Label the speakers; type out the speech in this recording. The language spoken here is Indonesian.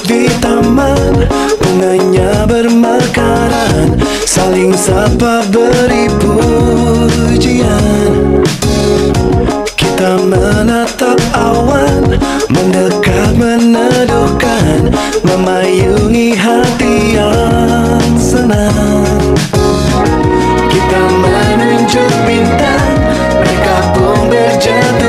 Speaker 1: di taman, bunganya bermekaran, saling sapa beri pujian. Kita menatap awan, mendekat meneduhkan, memayungi hati yang senang. Kita menunjuk bintang, mereka pun berjalan